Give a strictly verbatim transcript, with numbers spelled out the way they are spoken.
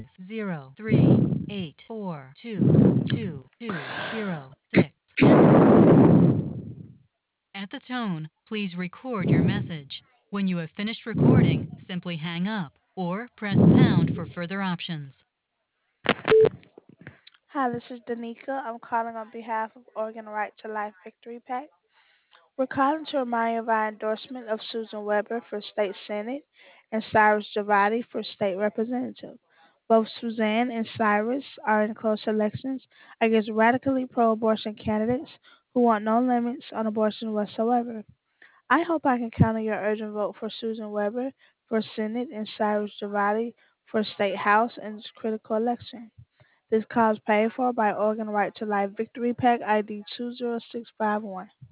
zero three eight four two two two zero six. Enter. At the tone, please record your message. When you have finished recording, simply hang up or press pound for further options. Hi, this is Danica. I'm calling on behalf of Oregon Right to Life Victory Pack. We're calling to remind you of our endorsement of Susan Weber for State Senate and Cyrus Javati for State Representative. Both Suzanne and Cyrus are in close elections against radically pro abortion candidates who want no limits on abortion whatsoever. I hope I can count on your urgent vote for Susan Weber for Senate and Cyrus Javati for State House in this critical election. This call is paid for by Oregon Right to Life Victory Pack I D two zero six five one.